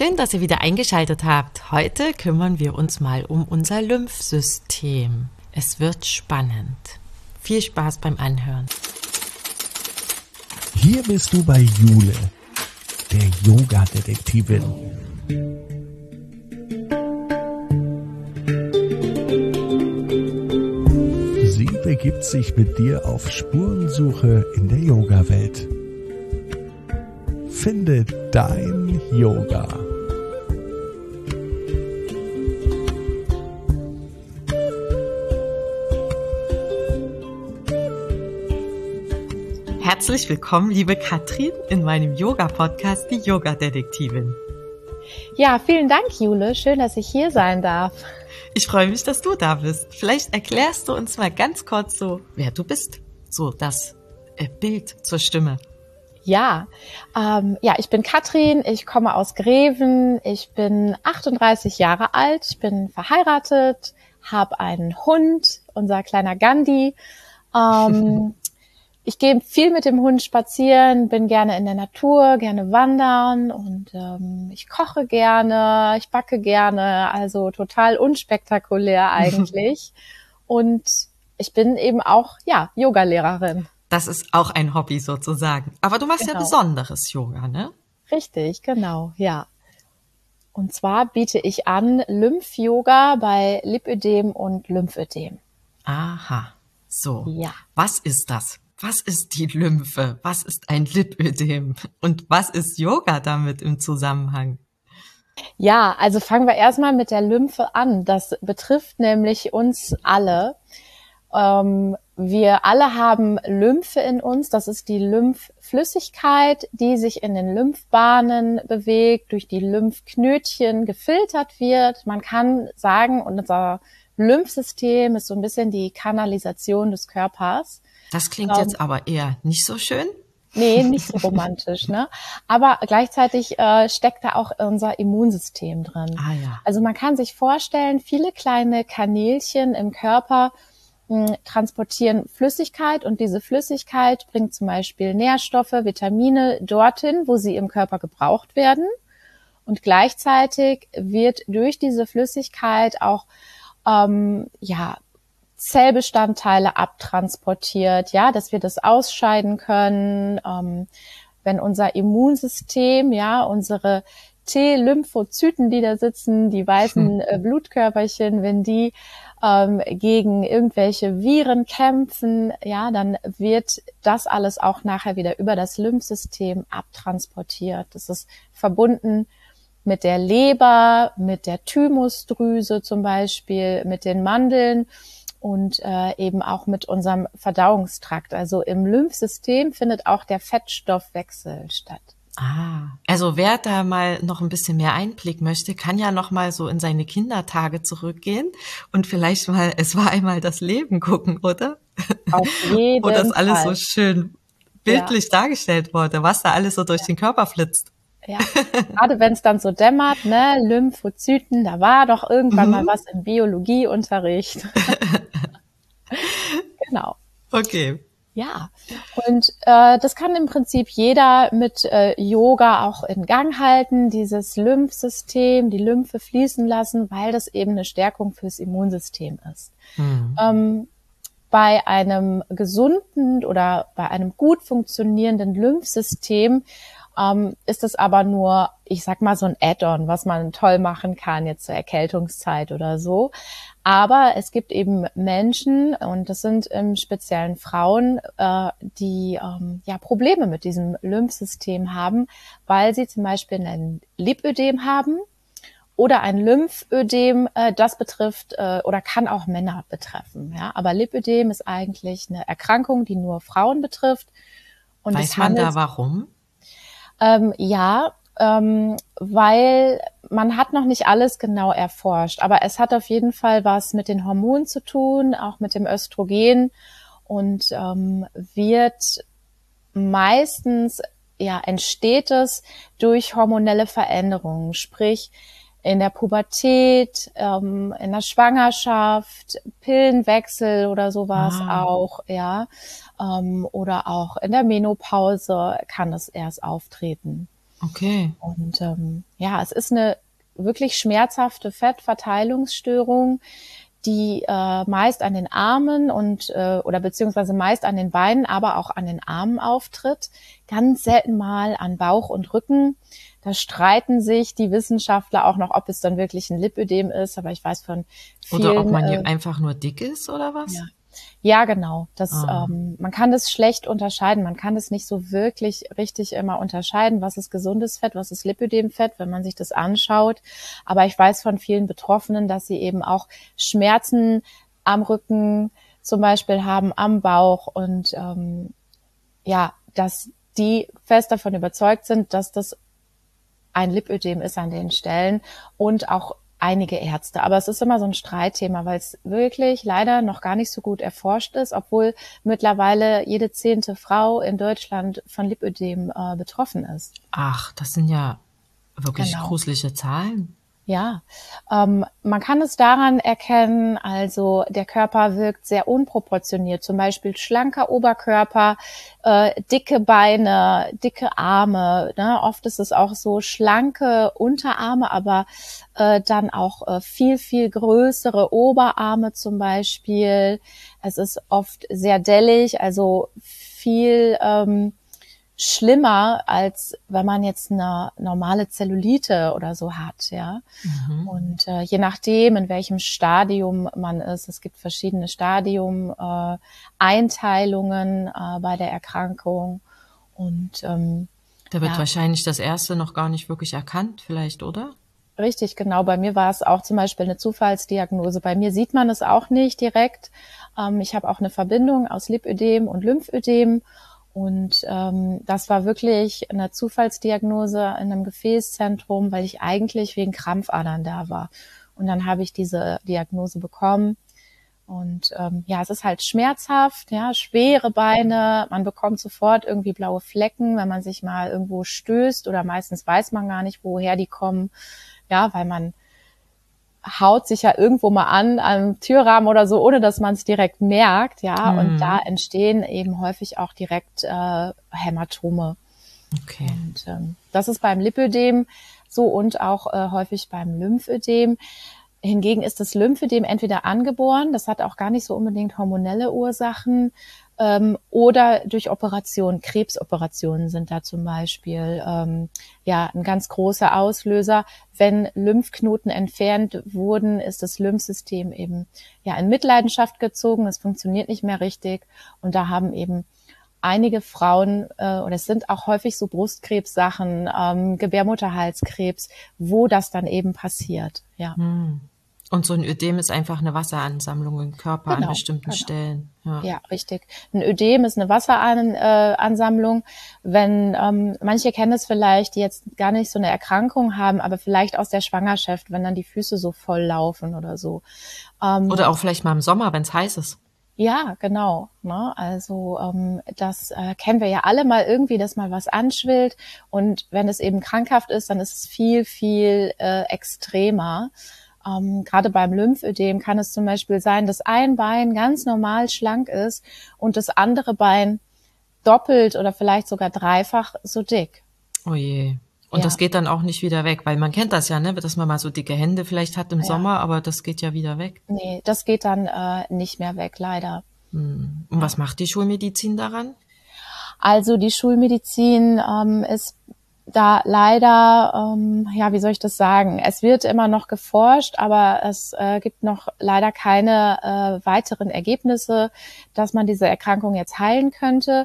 Schön, dass ihr wieder eingeschaltet habt. Heute kümmern wir uns mal um unser Lymphsystem. Es wird spannend. Viel Spaß beim Anhören. Hier bist du bei Jule, der Yoga-Detektivin. Sie begibt sich mit dir auf Spurensuche in der Yoga-Welt. Finde dein Yoga. Herzlich willkommen, liebe Katrin, in meinem Yoga-Podcast, die Yoga-Detektivin. Ja, vielen Dank, Jule. Schön, dass ich hier sein darf. Ich freue mich, dass du da bist. Vielleicht erklärst du uns mal ganz kurz so, wer du bist. So das Bild zur Stimme. Ja, ich bin Katrin, ich komme aus Greven, ich bin 38 Jahre alt, ich bin verheiratet, habe einen Hund, unser kleiner Gandhi. Ich gehe viel mit dem Hund spazieren, bin gerne in der Natur, gerne wandern und ich koche gerne, ich backe gerne, also total unspektakulär eigentlich. Und ich bin eben auch, Yogalehrerin. Das ist auch ein Hobby sozusagen. Aber du machst ja besonderes Yoga, ne? Richtig, genau, ja. Und zwar biete ich an Lymph-Yoga bei Lipödem und Lymphödem. Aha, so. Ja. Was ist das? Was ist die Lymphe? Was ist ein Lipödem? Und was ist Yoga damit im Zusammenhang? Ja, also fangen wir erstmal mit der Lymphe an. Das betrifft nämlich uns alle. Wir alle haben Lymphe in uns. Das ist die Lymphflüssigkeit, die sich in den Lymphbahnen bewegt, durch die Lymphknötchen gefiltert wird. Man kann sagen, unser Lymphsystem ist so ein bisschen die Kanalisation des Körpers. Das klingt jetzt aber eher nicht so schön. Nee, nicht so romantisch, ne? Aber gleichzeitig steckt da auch unser Immunsystem drin. Ah, ja. Also man kann sich vorstellen, viele kleine Kanälchen im Körper transportieren Flüssigkeit und diese Flüssigkeit bringt zum Beispiel Nährstoffe, Vitamine dorthin, wo sie im Körper gebraucht werden. Und gleichzeitig wird durch diese Flüssigkeit auch Zellbestandteile abtransportiert, ja, dass wir das ausscheiden können, wenn unser Immunsystem, unsere T-Lymphozyten, die da sitzen, die weißen Blutkörperchen, wenn die gegen irgendwelche Viren kämpfen, dann wird das alles auch nachher wieder über das Lymphsystem abtransportiert. Das ist verbunden mit der Leber, mit der Thymusdrüse zum Beispiel, mit den Mandeln und eben auch mit unserem Verdauungstrakt. Also im Lymphsystem findet auch der Fettstoffwechsel statt. Ah, also wer da mal noch ein bisschen mehr Einblick möchte, kann ja noch mal so in seine Kindertage zurückgehen und vielleicht mal Es war einmal das Leben gucken, oder? Auf jeden Wo das alles Fall. so schön bildlich dargestellt wurde, was da alles so durch den Körper flitzt. Ja, gerade wenn es dann so dämmert, ne, Lymphozyten, da war doch irgendwann mal was im Biologieunterricht. Genau. Okay. Ja, und das kann im Prinzip jeder mit Yoga auch in Gang halten, dieses Lymphsystem, die Lymphe fließen lassen, weil das eben eine Stärkung fürs Immunsystem ist. Bei einem gesunden oder bei einem gut funktionierenden Lymphsystem ist es aber nur, ich sag mal, so ein Add-on, was man toll machen kann jetzt zur Erkältungszeit oder so. Aber es gibt eben Menschen, und das sind im Speziellen Frauen, die Probleme mit diesem Lymphsystem haben, weil sie zum Beispiel ein Lipödem haben oder ein Lymphödem, das betrifft oder kann auch Männer betreffen. Ja? Aber Lipödem ist eigentlich eine Erkrankung, die nur Frauen betrifft. Und Weiß man da warum? Weil man hat noch nicht alles genau erforscht, aber es hat auf jeden Fall was mit den Hormonen zu tun, auch mit dem Östrogen und wird meistens, entsteht es durch hormonelle Veränderungen, sprich in der Pubertät, in der Schwangerschaft, Pillenwechsel oder sowas auch, oder auch in der Menopause kann es erst auftreten. Okay. Und ja, es ist eine wirklich schmerzhafte Fettverteilungsstörung, die meist an den Armen und oder beziehungsweise meist an den Beinen, aber auch an den Armen auftritt. Ganz selten mal an Bauch und Rücken. Da streiten sich die Wissenschaftler auch noch, ob es dann wirklich ein Lipödem ist. Aber ich weiß von Oder ob vielen. man hier einfach nur dick ist oder was? Ja. Ja, genau. Das, Ah. man kann das schlecht unterscheiden. Man kann das nicht so wirklich richtig immer unterscheiden, was ist gesundes Fett, was ist Lipödemfett, wenn man sich das anschaut. Aber ich weiß von vielen Betroffenen, dass sie eben auch Schmerzen am Rücken zum Beispiel haben, am Bauch und ja, dass die fest davon überzeugt sind, dass das ein Lipödem ist an den Stellen und auch einige Ärzte. Aber es ist immer so ein Streitthema, weil es wirklich leider noch gar nicht so gut erforscht ist, obwohl mittlerweile jede 10. Frau in Deutschland von Lipödem betroffen ist. Ach, das sind ja wirklich Genau. gruselige Zahlen. Ja, man kann es daran erkennen, also der Körper wirkt sehr unproportioniert, zum Beispiel schlanker Oberkörper, dicke Beine, dicke Arme, ne? Oft ist es auch so schlanke Unterarme, aber dann auch viel, viel größere Oberarme zum Beispiel. Es ist oft sehr dellig, also viel schlimmer, als wenn man jetzt eine normale Zellulite oder so hat, ja. Und je nachdem, in welchem Stadium man ist, es gibt verschiedene Einteilungen bei der Erkrankung. Und Da wird ja, wahrscheinlich das erste noch gar nicht wirklich erkannt, vielleicht, oder? richtig, genau. Bei mir war es auch zum Beispiel eine Zufallsdiagnose. Bei mir sieht man es auch nicht direkt. Ich habe auch eine Verbindung aus Lipödem und Lymphödem. Und das war wirklich eine Zufallsdiagnose in einem Gefäßzentrum, weil ich eigentlich wegen Krampfadern da war. Und dann habe ich diese Diagnose bekommen. Und ja, es ist halt schmerzhaft, ja, schwere Beine. Man bekommt sofort irgendwie blaue Flecken, wenn man sich mal irgendwo stößt oder meistens weiß man gar nicht, woher die kommen. Ja, weil man haut sich ja irgendwo mal an am Türrahmen oder so, ohne dass man es direkt merkt, ja. Und da entstehen eben häufig auch direkt Hämatome. Okay. Und das ist beim Lipödem so und auch häufig beim Lymphödem. Hingegen ist das Lymphödem entweder angeboren, das hat auch gar nicht so unbedingt hormonelle Ursachen, oder durch Operationen, Krebsoperationen sind da zum Beispiel ja ein ganz großer Auslöser. Wenn Lymphknoten entfernt wurden, ist das Lymphsystem eben ja in Mitleidenschaft gezogen, es funktioniert nicht mehr richtig und da haben eben einige Frauen, oder es sind auch häufig so Brustkrebssachen, Gebärmutterhalskrebs, wo das dann eben passiert, ja. Und so ein Ödem ist einfach eine Wasseransammlung im Körper an Genau, bestimmten Stellen. Ja, richtig. Ein Ödem ist eine Wasseransammlung. Wenn manche kennen es vielleicht, die jetzt gar nicht so eine Erkrankung haben, aber vielleicht aus der Schwangerschaft, wenn dann die Füße so voll laufen oder so. Oder auch vielleicht mal im Sommer, wenn es heiß ist. Ja, genau. Ne? Also das kennen wir ja alle mal irgendwie, dass mal was anschwillt. Und wenn es eben krankhaft ist, dann ist es viel, viel extremer. Gerade beim Lymphödem kann es zum Beispiel sein, dass ein Bein ganz normal schlank ist und das andere Bein doppelt oder vielleicht sogar dreifach so dick. Oh je. Und das geht dann auch nicht wieder weg, weil man kennt das ja, ne, dass man mal so dicke Hände vielleicht hat im Sommer, aber das geht ja wieder weg. Nee, das geht dann nicht mehr weg, leider. Und was macht die Schulmedizin daran? Also die Schulmedizin ist da leider, ja, wie soll ich das sagen? Es wird immer noch geforscht, aber es gibt noch leider keine weiteren Ergebnisse, dass man diese Erkrankung jetzt heilen könnte.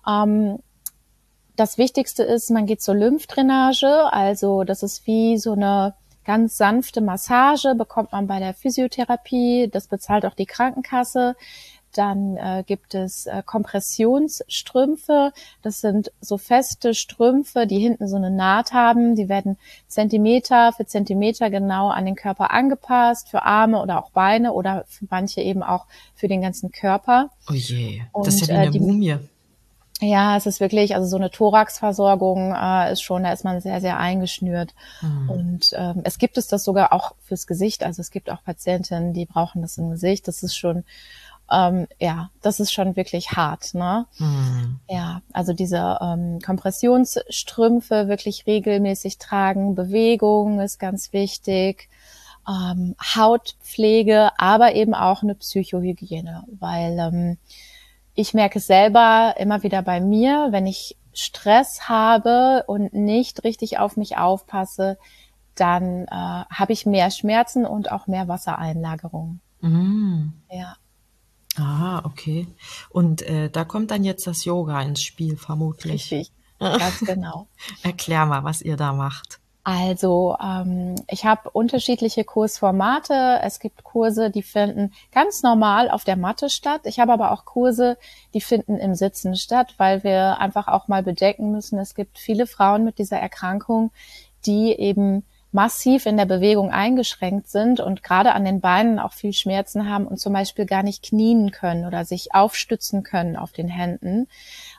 Das Wichtigste ist, man geht zur Lymphdrainage, also das ist wie so eine ganz sanfte Massage, bekommt man bei der Physiotherapie, das bezahlt auch die Krankenkasse. Dann gibt es Kompressionsstrümpfe. Das sind so feste Strümpfe, die hinten so eine Naht haben. Die werden Zentimeter für Zentimeter genau an den Körper angepasst, für Arme oder auch Beine oder für manche eben auch für den ganzen Körper. Oh je, das ist ja wie eine Mumie. Ja, es ist wirklich, also so eine Thoraxversorgung ist schon, da ist man sehr, sehr eingeschnürt. Und es gibt das sogar auch fürs Gesicht. Also es gibt auch Patientinnen, die brauchen das im Gesicht. Das ist schon Ja, das ist schon wirklich hart, ne? Hm. Ja, also diese Kompressionsstrümpfe wirklich regelmäßig tragen, Bewegung ist ganz wichtig, Hautpflege, aber eben auch eine Psychohygiene, weil ich merke es selber immer wieder bei mir, wenn ich Stress habe und nicht richtig auf mich aufpasse, dann habe ich mehr Schmerzen und auch mehr Wassereinlagerung. Hm. Ja, Ah, okay. Und da kommt dann jetzt das Yoga ins Spiel, vermutlich. richtig, ganz genau. Erklär mal, was ihr da macht. Also ich habe unterschiedliche Kursformate. Es gibt Kurse, die finden ganz normal auf der Matte statt. Ich habe aber auch Kurse, die finden im Sitzen statt, weil wir einfach auch mal bedenken müssen, es gibt viele Frauen mit dieser Erkrankung, die eben massiv in der Bewegung eingeschränkt sind und gerade an den Beinen auch viel Schmerzen haben und zum Beispiel gar nicht knien können oder sich aufstützen können auf den Händen.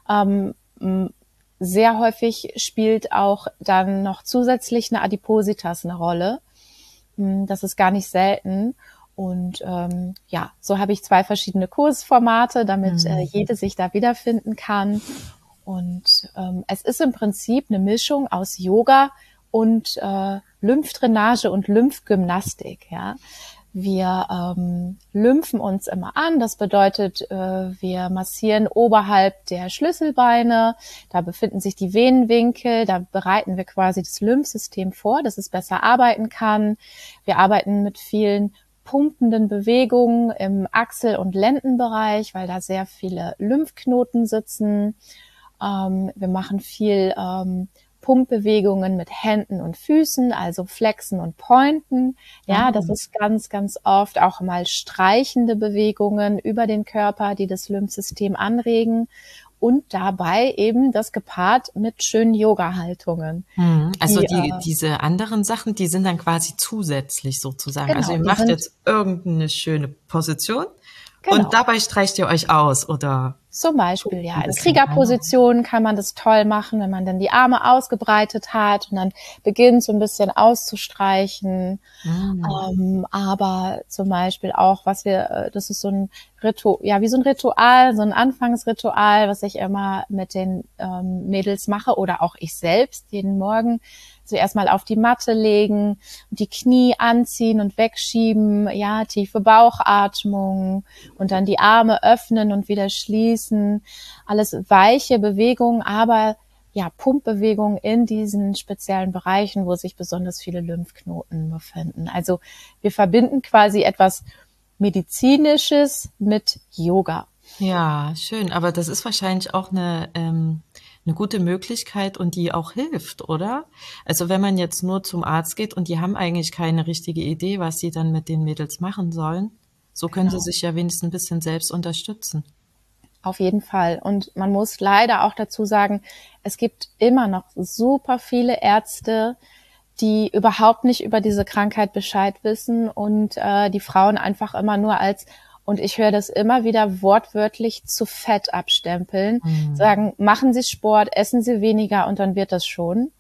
Sehr häufig spielt auch dann noch zusätzlich eine Adipositas eine Rolle. Das ist gar nicht selten. Und ja, so habe ich 2 verschiedene Kursformate, damit jede sich da wiederfinden kann. Und es ist im Prinzip eine Mischung aus Yoga und Lymphdrainage und Lymphgymnastik. Ja, wir lymphen uns immer an. Das bedeutet, wir massieren oberhalb der Schlüsselbeine. Da befinden sich die Venenwinkel. Da bereiten wir quasi das Lymphsystem vor, dass es besser arbeiten kann. Wir arbeiten mit vielen pumpenden Bewegungen im Achsel- und Lendenbereich, weil da sehr viele Lymphknoten sitzen. Wir machen viel Pumpbewegungen mit Händen und Füßen, also Flexen und Pointen. Ja, das ist ganz, ganz oft auch mal streichende Bewegungen über den Körper, die das Lymphsystem anregen und dabei eben das gepaart mit schönen Yoga-Haltungen. Also diese anderen Sachen, die sind dann quasi zusätzlich sozusagen. Also Genau, ihr macht jetzt irgendeine schöne Position genau. und dabei streicht ihr euch aus, oder? Zum Beispiel, ja, in Kriegerpositionen kann man das toll machen, wenn man dann die Arme ausgebreitet hat und dann beginnt so ein bisschen auszustreichen. Aber zum Beispiel auch, das ist so ein Ritual, ja, wie so ein Ritual, so ein Anfangsritual, was ich immer mit den Mädels mache oder auch ich selbst jeden Morgen. Zuerst mal auf die Matte legen, die Knie anziehen und wegschieben, ja, tiefe Bauchatmung und dann die Arme öffnen und wieder schließen. Alles weiche Bewegungen, aber ja, Pumpbewegungen in diesen speziellen Bereichen, wo sich besonders viele Lymphknoten befinden. Also wir verbinden quasi etwas Medizinisches mit Yoga. Ja, schön. Aber das ist wahrscheinlich auch eine gute Möglichkeit und die auch hilft, oder? Also wenn man jetzt nur zum Arzt geht und die haben eigentlich keine richtige Idee, was sie dann mit den Mädels machen sollen, so können sie sich ja wenigstens ein bisschen selbst unterstützen. Auf jeden Fall. Und man muss leider auch dazu sagen, es gibt immer noch super viele Ärzte, die überhaupt nicht über diese Krankheit Bescheid wissen und die Frauen einfach immer nur als, und ich höre das immer wieder wortwörtlich, zu fett abstempeln, sagen, machen Sie Sport, essen Sie weniger und dann wird das schon.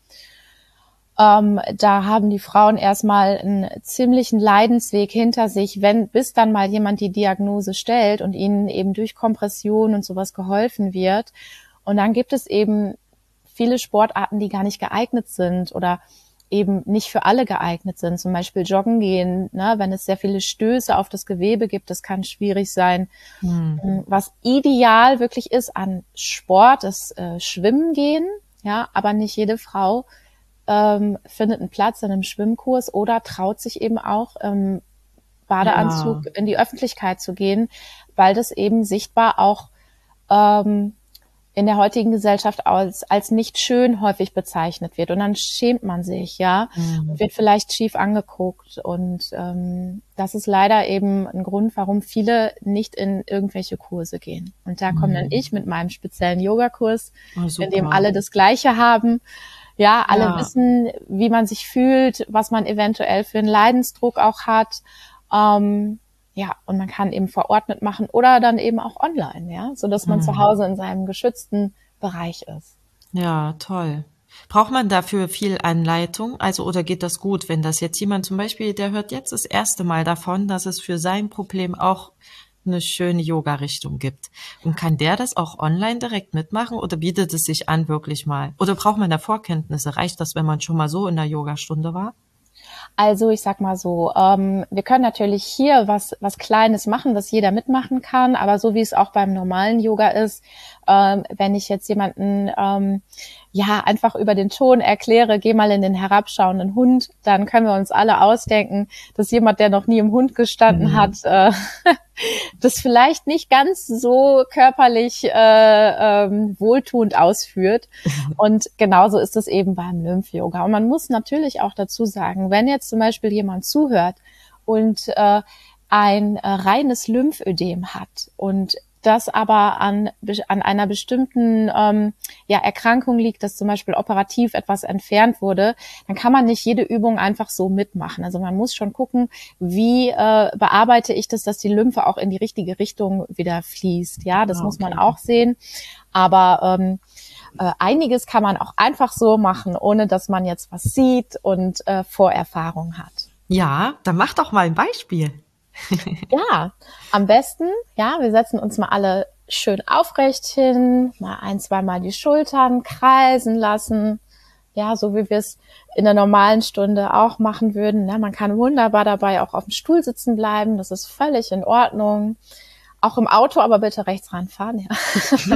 Da haben die Frauen erstmal einen ziemlichen Leidensweg hinter sich, bis dann mal jemand die Diagnose stellt und ihnen eben durch Kompression und sowas geholfen wird. Und dann gibt es eben viele Sportarten, die gar nicht geeignet sind oder eben nicht für alle geeignet sind. Zum Beispiel Joggen gehen, ne, wenn es sehr viele Stöße auf das Gewebe gibt, das kann schwierig sein. Was ideal wirklich ist an Sport, ist Schwimmen gehen, ja, aber nicht jede Frau findet einen Platz in einem Schwimmkurs oder traut sich eben auch im Badeanzug in die Öffentlichkeit zu gehen, weil das eben sichtbar auch in der heutigen Gesellschaft als nicht schön häufig bezeichnet wird. Und dann schämt man sich, ja, und wird vielleicht schief angeguckt. Und das ist leider eben ein Grund, warum viele nicht in irgendwelche Kurse gehen. Und da komme dann ich mit meinem speziellen Yogakurs, in dem alle das Gleiche haben. Ja, alle wissen, wie man sich fühlt, was man eventuell für einen Leidensdruck auch hat. Ja, und man kann eben vor Ort mitmachen oder dann eben auch online, ja, so dass man zu Hause in seinem geschützten Bereich ist. Ja, toll. Braucht man dafür viel Anleitung? Also, oder geht das gut, wenn das jetzt jemand zum Beispiel, der hört jetzt das erste Mal davon, dass es für sein Problem auch eine schöne Yoga-Richtung gibt. Und kann der das auch online direkt mitmachen oder bietet es sich an, wirklich mal? Oder braucht man da Vorkenntnisse? Reicht das, wenn man schon mal so in der Yogastunde war? Also ich sag mal so, wir können natürlich hier was Kleines machen, was jeder mitmachen kann, aber so wie es auch beim normalen Yoga ist, wenn ich jetzt jemanden ja einfach über den Ton erkläre, geh mal in den herabschauenden Hund, dann können wir uns alle ausdenken, dass jemand, der noch nie im Hund gestanden hat, das vielleicht nicht ganz so körperlich wohltuend ausführt. Und genauso ist es eben beim Lymph-Yoga. Und man muss natürlich auch dazu sagen, wenn jetzt zum Beispiel jemand zuhört und ein reines Lymphödem hat und das aber an einer bestimmten Erkrankung liegt, dass zum Beispiel operativ etwas entfernt wurde, dann kann man nicht jede Übung einfach so mitmachen. Also man muss schon gucken, wie bearbeite ich das, dass die Lymphe auch in die richtige Richtung wieder fließt. Ja, das muss man auch sehen. Aber einiges kann man auch einfach so machen, ohne dass man jetzt was sieht und Vorerfahrung hat. Ja, dann mach doch mal ein Beispiel. Ja, am besten, ja, wir setzen uns mal alle schön aufrecht hin, mal 1-2 Mal die Schultern kreisen lassen, ja, so wie wir es in der normalen Stunde auch machen würden. Ja, man kann wunderbar dabei auch auf dem Stuhl sitzen bleiben, das ist völlig in Ordnung. Auch im Auto, aber bitte rechts ranfahren, ja.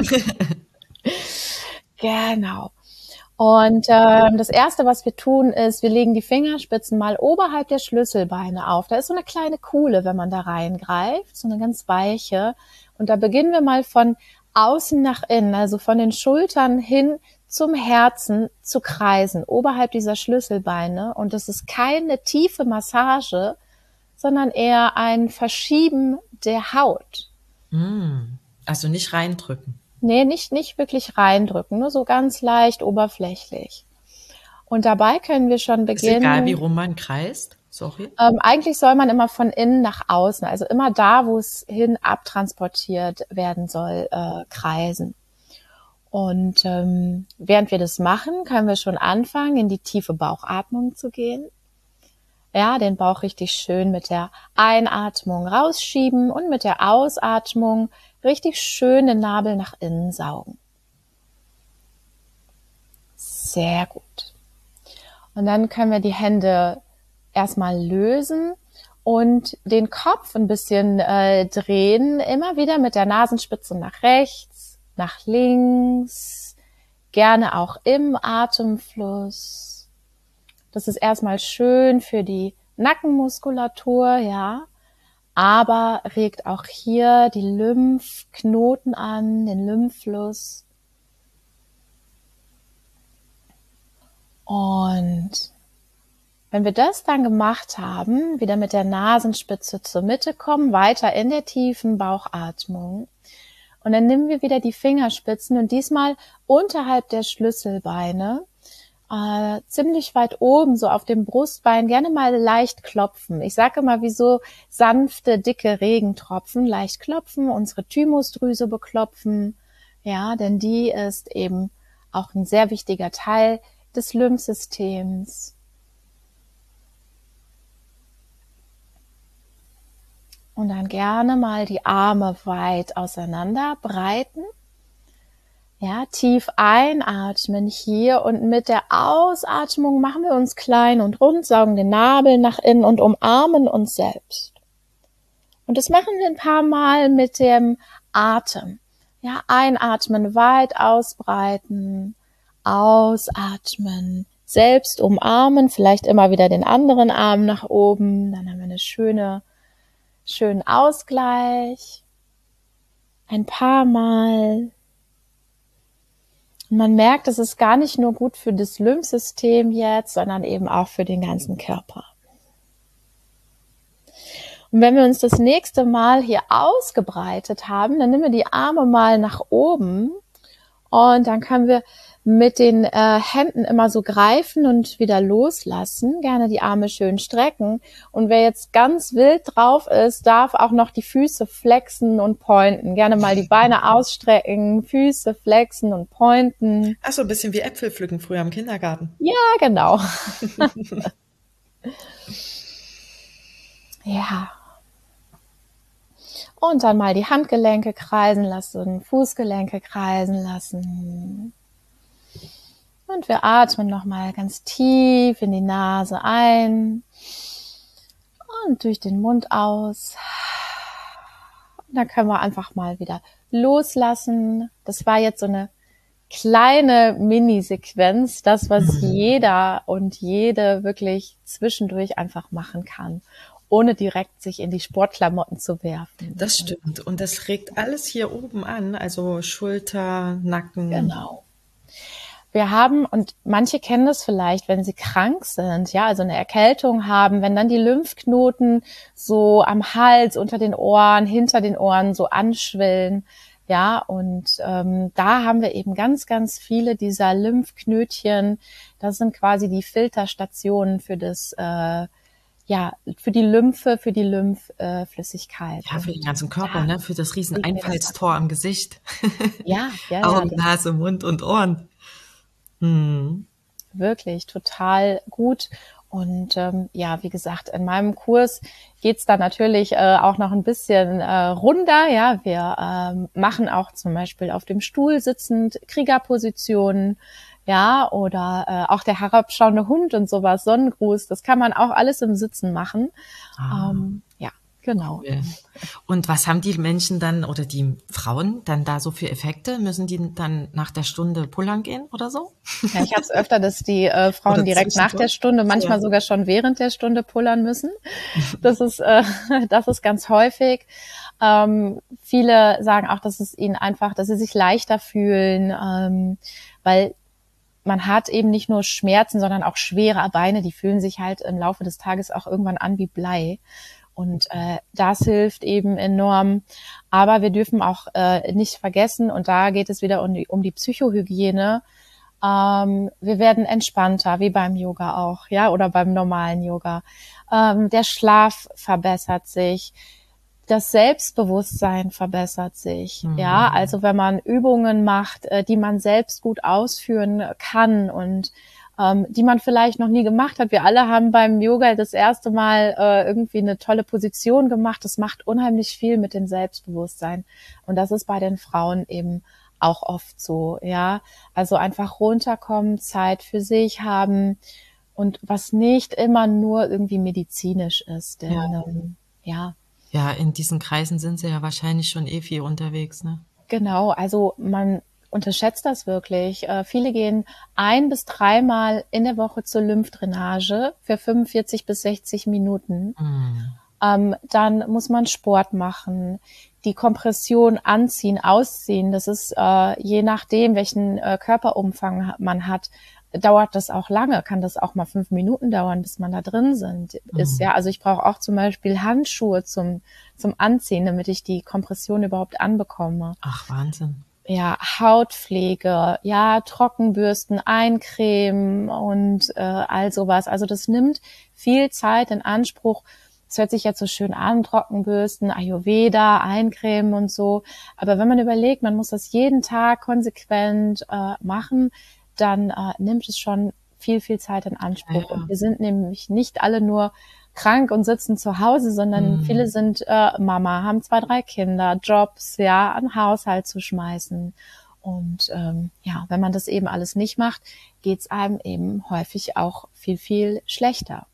Genau. Und das Erste, was wir tun, ist, wir legen die Fingerspitzen mal oberhalb der Schlüsselbeine auf. Da ist so eine kleine Kuhle, wenn man da reingreift, so eine ganz weiche. Und da beginnen wir mal von außen nach innen, also von den Schultern hin zum Herzen zu kreisen, oberhalb dieser Schlüsselbeine. Und das ist keine tiefe Massage, sondern eher ein Verschieben der Haut. Also nicht reindrücken. Nee, nicht wirklich reindrücken, nur so ganz leicht oberflächlich. Und dabei können wir schon beginnen. Ist egal, wie rum man kreist? Sorry. Eigentlich soll man immer von innen nach außen, also immer da, wo es hin abtransportiert werden soll, kreisen. Und während wir das machen, können wir schon anfangen, in die tiefe Bauchatmung zu gehen. Ja, den Bauch richtig schön mit der Einatmung rausschieben und mit der Ausatmung richtig schön den Nabel nach innen saugen. Sehr gut. Und dann können wir die Hände erstmal lösen und den Kopf ein bisschen drehen, immer wieder mit der Nasenspitze nach rechts, nach links, gerne auch im Atemfluss. Das ist erstmal schön für die Nackenmuskulatur, ja. Aber regt auch hier die Lymphknoten an, den Lymphfluss. Und wenn wir das dann gemacht haben, wieder mit der Nasenspitze zur Mitte kommen, weiter in der tiefen Bauchatmung. Und dann nehmen wir wieder die Fingerspitzen und diesmal unterhalb der Schlüsselbeine, ziemlich weit oben, so auf dem Brustbein, gerne mal leicht klopfen. Ich sage immer, wie so sanfte, dicke Regentropfen, leicht klopfen, unsere Thymusdrüse beklopfen, ja, denn die ist eben auch ein sehr wichtiger Teil des Lymphsystems. Und dann gerne mal die Arme weit auseinander breiten. Ja, tief einatmen hier und mit der Ausatmung machen wir uns klein und rund, saugen den Nabel nach innen und umarmen uns selbst. Und das machen wir ein paar Mal mit dem Atem. Ja, einatmen, weit ausbreiten, ausatmen, selbst umarmen, vielleicht immer wieder den anderen Arm nach oben, dann haben wir eine schönen Ausgleich. Ein paar Mal. Und man merkt, es ist gar nicht nur gut für das Lymphsystem jetzt, sondern eben auch für den ganzen Körper. Und wenn wir uns das nächste Mal hier ausgebreitet haben, dann nehmen wir die Arme mal nach oben und dann können wir mit den Händen immer so greifen und wieder loslassen. Gerne die Arme schön strecken. Und wer jetzt ganz wild drauf ist, darf auch noch die Füße flexen und pointen. Gerne mal die Beine ausstrecken, Füße flexen und pointen. Ach so, ein bisschen wie Äpfel pflücken früher im Kindergarten. Ja, genau. Ja. Und dann mal die Handgelenke kreisen lassen, Fußgelenke kreisen lassen. Und wir atmen nochmal ganz tief in die Nase ein und durch den Mund aus. Und dann können wir einfach mal wieder loslassen. Das war jetzt so eine kleine Mini-Sequenz, das, was jeder und jede wirklich zwischendurch einfach machen kann, ohne direkt sich in die Sportklamotten zu werfen. Das stimmt. Und das regt alles hier oben an, also Schulter, Nacken. Genau. Wir haben, und manche kennen das vielleicht, wenn sie krank sind, ja, also eine Erkältung haben, wenn dann die Lymphknoten so am Hals, unter den Ohren, hinter den Ohren so anschwillen, ja, und da haben wir eben ganz, ganz viele dieser Lymphknötchen. Das sind quasi die Filterstationen für das, für die Lymphe, für die Lymphflüssigkeit. Ja, für den ganzen Körper, ne? Für das riesen Einfallstor am Gesicht. Augen, Nase, Mund und Ohren. Wirklich total gut. Und wie gesagt, in meinem Kurs geht's da natürlich auch noch ein bisschen runder. Ja, wir machen auch zum Beispiel auf dem Stuhl sitzend Kriegerpositionen, ja, oder auch der herabschauende Hund und sowas, Sonnengruß. Das kann man auch alles im Sitzen machen. Genau. Cool. Und was haben die Menschen dann oder die Frauen dann da so für Effekte? Müssen die dann nach der Stunde pullern gehen oder so? Ja, ich habe es öfter, dass die Frauen direkt nach der Stunde, manchmal sogar schon während der Stunde pullern müssen. Das ist ganz häufig. Viele sagen auch, dass es ihnen einfach, dass sie sich leichter fühlen, weil man hat eben nicht nur Schmerzen, sondern auch schwere Beine. Die fühlen sich halt im Laufe des Tages auch irgendwann an wie Blei. Und das hilft eben enorm. Aber wir dürfen auch nicht vergessen, und da geht es wieder um die Psychohygiene, wir werden entspannter, wie beim Yoga auch, ja, oder beim normalen Yoga. Der Schlaf verbessert sich, das Selbstbewusstsein verbessert sich, ja. Also wenn man Übungen macht, die man selbst gut ausführen kann und die man vielleicht noch nie gemacht hat. Wir alle haben beim Yoga das erste Mal irgendwie eine tolle Position gemacht. Das macht unheimlich viel mit dem Selbstbewusstsein. Und das ist bei den Frauen eben auch oft so, ja. Also einfach runterkommen, Zeit für sich haben und was nicht immer nur irgendwie medizinisch ist. Denn, Ja, in diesen Kreisen sind sie ja wahrscheinlich schon viel unterwegs, ne? Genau, also man unterschätzt das wirklich. Viele gehen 1 bis 3 Mal in der Woche zur Lymphdrainage für 45 bis 60 Minuten. Dann muss man Sport machen, die Kompression anziehen, ausziehen. Das ist je nachdem, welchen Körperumfang man hat, dauert das auch lange, kann das auch mal 5 Minuten dauern, bis man da drin ist. Ja, also ich brauche auch zum Beispiel Handschuhe zum Anziehen, damit ich die Kompression überhaupt anbekomme. Ach, Wahnsinn. Ja, Hautpflege, ja, Trockenbürsten, Eincremen und all sowas. Also das nimmt viel Zeit in Anspruch. Es hört sich jetzt so schön an, Trockenbürsten, Ayurveda, Eincremen und so. Aber wenn man überlegt, man muss das jeden Tag konsequent machen, dann nimmt es schon viel, viel Zeit in Anspruch. Ja. Und wir sind nämlich nicht alle nur krank und sitzen zu Hause, sondern viele sind Mama, haben 2, 3 Kinder, Jobs, ja, einen Haushalt zu schmeißen. Und wenn man das eben alles nicht macht, geht's einem eben häufig auch viel, viel schlechter.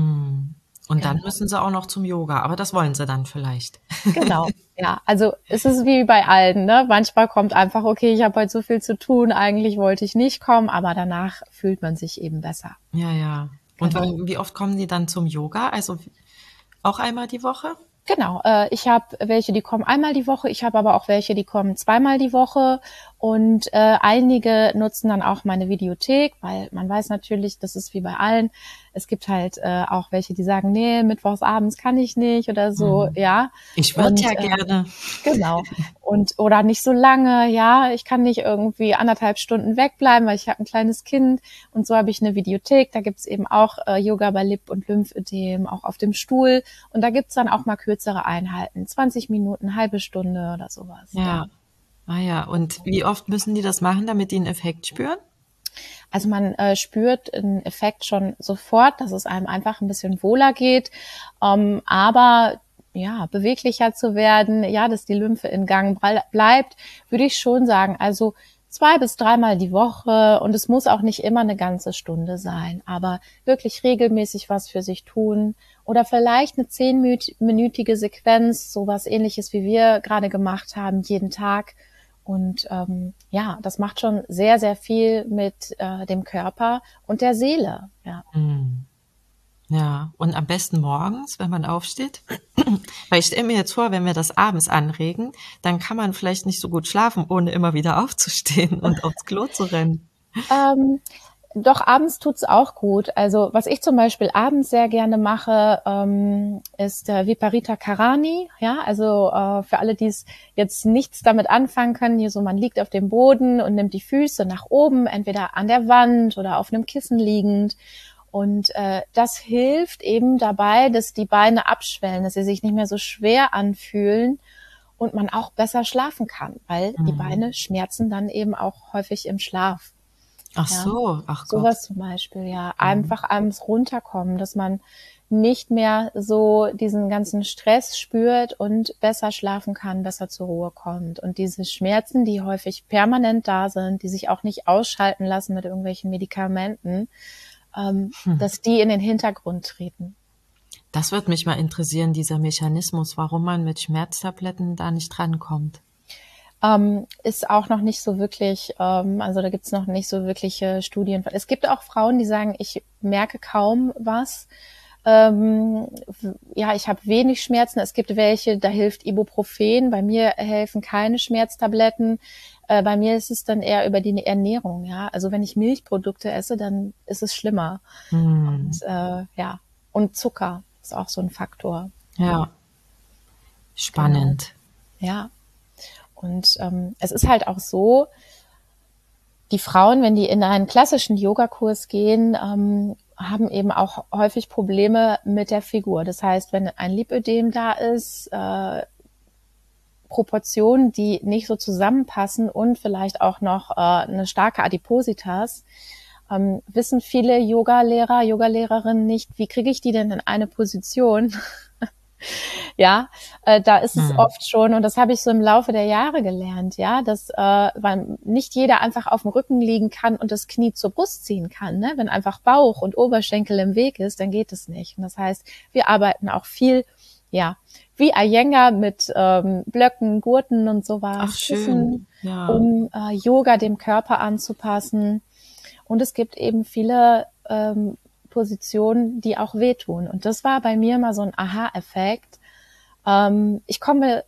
Und dann müssen sie auch noch zum Yoga, aber das wollen sie dann vielleicht. Genau, ja, also es ist wie bei allen, ne? Manchmal kommt einfach, okay, ich habe heute so viel zu tun, eigentlich wollte ich nicht kommen, aber danach fühlt man sich eben besser. Ja. Und wie oft kommen die dann zum Yoga? Also auch einmal die Woche? Genau, ich habe welche, die kommen einmal die Woche, ich habe aber auch welche, die kommen 2-mal die Woche und einige nutzen dann auch meine Videothek, weil man weiß natürlich, das ist wie bei allen, es gibt halt auch welche, die sagen, nee, mittwochs abends kann ich nicht oder so, ja. Ich würde ja gerne. Genau. Oder nicht so lange, ja, ich kann nicht irgendwie 1,5 Stunden wegbleiben, weil ich habe ein kleines Kind und so habe ich eine Videothek, da gibt's eben auch Yoga bei Lip- und Lymphödem, auch auf dem Stuhl und da gibt's dann auch mal kürzere Einheiten, 20 Minuten, halbe Stunde oder sowas. Ja. Ah ja, und wie oft müssen die das machen, damit die einen Effekt spüren? Also man spürt einen Effekt schon sofort, dass es einem einfach ein bisschen wohler geht, aber ja, beweglicher zu werden, ja, dass die Lymphe in Gang bleibt, würde ich schon sagen. Also 2 bis 3-mal die Woche, und es muss auch nicht immer eine ganze Stunde sein, aber wirklich regelmäßig was für sich tun oder vielleicht eine 10-minütige Sequenz, sowas Ähnliches wie wir gerade gemacht haben, jeden Tag. Und ja, das macht schon sehr, sehr viel mit dem Körper und der Seele. Ja. Ja, und am besten morgens, wenn man aufsteht. Weil ich stelle mir jetzt vor, wenn wir das abends anregen, dann kann man vielleicht nicht so gut schlafen, ohne immer wieder aufzustehen und aufs Klo zu rennen. Doch, abends tut's auch gut. Also was ich zum Beispiel abends sehr gerne mache, ist Viparita Karani. Ja, also für alle, die es jetzt nichts damit anfangen können, hier so, man liegt auf dem Boden und nimmt die Füße nach oben, entweder an der Wand oder auf einem Kissen liegend. Und das hilft eben dabei, dass die Beine abschwellen, dass sie sich nicht mehr so schwer anfühlen und man auch besser schlafen kann, weil die Beine schmerzen dann eben auch häufig im Schlaf. Ach Ja, so, ach Gott. sowas zum Beispiel, ja. Einfach abends runterkommen, dass man nicht mehr so diesen ganzen Stress spürt und besser schlafen kann, besser zur Ruhe kommt. Und diese Schmerzen, die häufig permanent da sind, die sich auch nicht ausschalten lassen mit irgendwelchen Medikamenten, dass die in den Hintergrund treten. Das wird mich mal interessieren, dieser Mechanismus, warum man mit Schmerztabletten da nicht rankommt. Ist auch noch nicht so wirklich, also da gibt's noch nicht so wirkliche Studien. Es gibt auch Frauen, die sagen, ich merke kaum was. Ja, ich habe wenig Schmerzen. Es gibt welche, da hilft Ibuprofen. Bei mir helfen keine Schmerztabletten. Bei mir ist es dann eher über die Ernährung. Ja, also wenn ich Milchprodukte esse, dann ist es schlimmer. Und ja, und Zucker ist auch so ein Faktor. Ja, spannend. Genau. Ja. Und es ist halt auch so, die Frauen, wenn die in einen klassischen Yogakurs gehen, haben eben auch häufig Probleme mit der Figur. Das heißt, wenn ein Lipödem da ist, Proportionen, die nicht so zusammenpassen und vielleicht auch noch eine starke Adipositas, wissen viele Yogalehrer, Yogalehrerinnen nicht, wie kriege ich die denn in eine Position? Ja, da ist es oft schon, und das habe ich so im Laufe der Jahre gelernt, ja, dass weil nicht jeder einfach auf dem Rücken liegen kann und das Knie zur Brust ziehen kann. Ne? Wenn einfach Bauch und Oberschenkel im Weg ist, dann geht es nicht. Und das heißt, wir arbeiten auch viel, ja, wie Iyengar mit Blöcken, Gurten und sowas, Ach, schön. Ja. um Yoga dem Körper anzupassen. Und es gibt eben viele Positionen, die auch wehtun. Und das war bei mir mal so ein Aha-Effekt. Ich komme,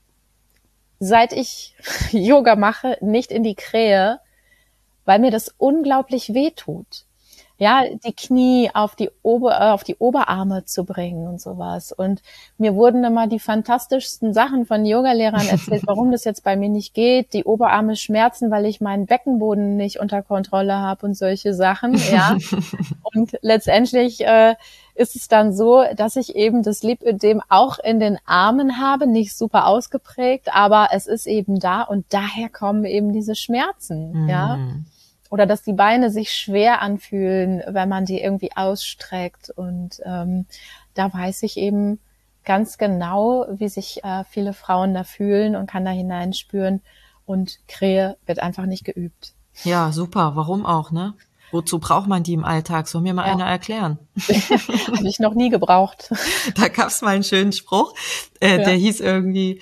seit ich Yoga mache, nicht in die Krähe, weil mir das unglaublich wehtut. Ja, die Knie auf die Oberarme zu bringen und sowas. Und mir wurden immer die fantastischsten Sachen von Yogalehrern erzählt, warum das jetzt bei mir nicht geht. Die Oberarme schmerzen, weil ich meinen Beckenboden nicht unter Kontrolle habe und solche Sachen, ja. Und letztendlich ist es dann so, dass ich eben das Lipödem auch in den Armen habe, nicht super ausgeprägt, aber es ist eben da und daher kommen eben diese Schmerzen, ja. Oder dass die Beine sich schwer anfühlen, wenn man die irgendwie ausstreckt. Und da weiß ich eben ganz genau, wie sich viele Frauen da fühlen und kann da hineinspüren. Und Krähe wird einfach nicht geübt. Ja, super. Warum auch, ne? Wozu braucht man die im Alltag? Soll mir mal einer erklären? Habe ich noch nie gebraucht. Da gab's mal einen schönen Spruch, der hieß irgendwie,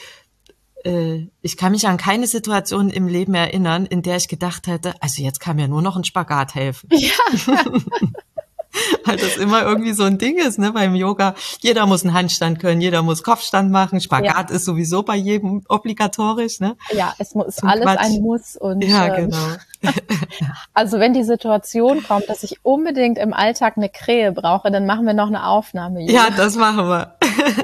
ich kann mich an keine Situation im Leben erinnern, in der ich gedacht hätte, also jetzt kann mir nur noch ein Spagat helfen. Ja. Weil das immer irgendwie so ein Ding ist, ne, beim Yoga. Jeder muss einen Handstand können, jeder muss Kopfstand machen. Spagat ist sowieso bei jedem obligatorisch, ne? Ja, es muss alles Quatsch. Ein Muss. Und, ja, genau. Also wenn die Situation kommt, dass ich unbedingt im Alltag eine Krähe brauche, dann machen wir noch eine Aufnahme. Ja, das machen wir.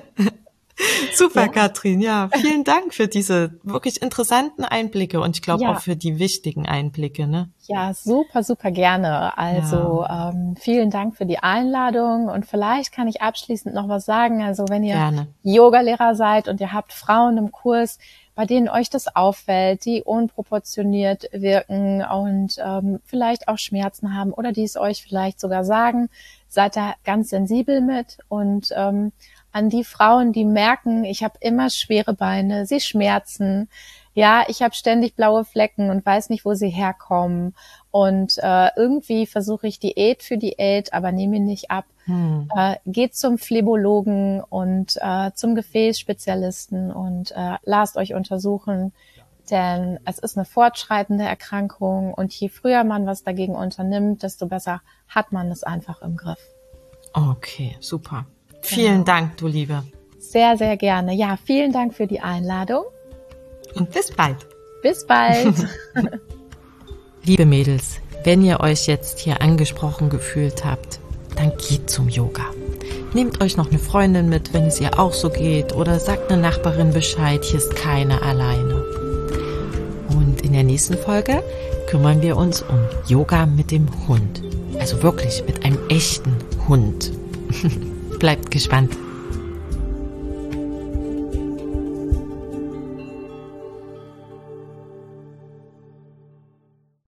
Super, Katrin. Ja, vielen Dank für diese wirklich interessanten Einblicke und ich glaube auch für die wichtigen Einblicke, ne? Ja, super, super gerne. Also vielen Dank für die Einladung und vielleicht kann ich abschließend noch was sagen. Also wenn ihr Yogalehrer seid und ihr habt Frauen im Kurs, bei denen euch das auffällt, die unproportioniert wirken und vielleicht auch Schmerzen haben oder die es euch vielleicht sogar sagen, seid da ganz sensibel mit und an die Frauen, die merken, ich habe immer schwere Beine, sie schmerzen, ja, ich habe ständig blaue Flecken und weiß nicht, wo sie herkommen und irgendwie versuche ich Diät für Diät, aber nehme ihn nicht ab. Geht zum Phlebologen und zum Gefäßspezialisten und lasst euch untersuchen, denn es ist eine fortschreitende Erkrankung und je früher man was dagegen unternimmt, desto besser hat man es einfach im Griff. Okay, super. Vielen Dank, du Liebe. Sehr, sehr gerne. Ja, vielen Dank für die Einladung. Und bis bald. Bis bald. Liebe Mädels, wenn ihr euch jetzt hier angesprochen gefühlt habt, dann geht zum Yoga. Nehmt euch noch eine Freundin mit, wenn es ihr auch so geht, oder sagt einer Nachbarin Bescheid, hier ist keine alleine. Und in der nächsten Folge kümmern wir uns um Yoga mit dem Hund. Also wirklich mit einem echten Hund. Bleibt gespannt.